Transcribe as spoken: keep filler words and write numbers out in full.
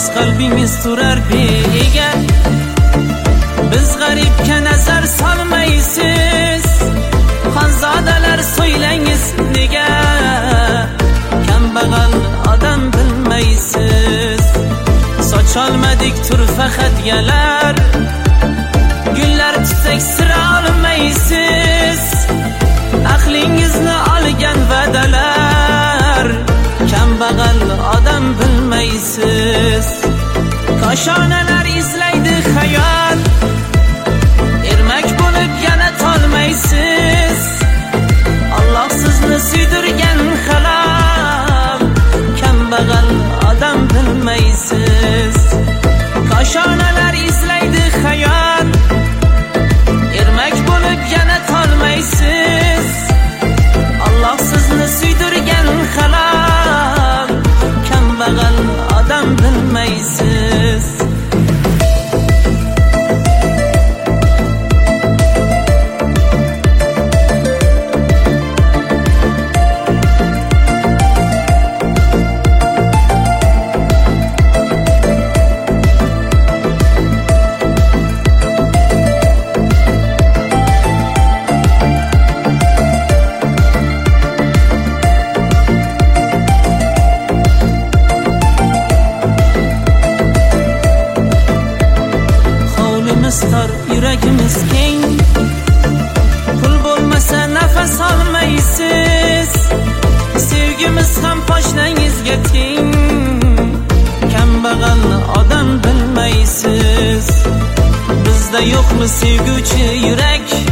qalbingiz turar bega. Biz g'aribga nazar solmaysiz, xonzodalar so'ylangiz nega? Kambag'al odam bilmaysiz, socholmadik turfa xatgalar, gullar tutsak sira olmaysiz, aqlingizni olgan va'dalar, kambag'al odam bilmaysiz. Koshonalar izlaydi xayol, ermak bo'lib yana tolmaysiz, Alloh sizni suydirgan halol, kambag'al odam bilmaysiz. Koshonalar izlaydi xayol, ermak bo'lib yana tolmaysiz, Alloh sizni suydirgan halol, kambag'al odam bilmaysiz. Tor, yuragimiz keng, pul bo'lmasa nafas olmaysiz, sevgimiz ham poshnangizga teng, kambag'al odam bilmaysiz. Bizda yo'qmi sevguvchi yurak,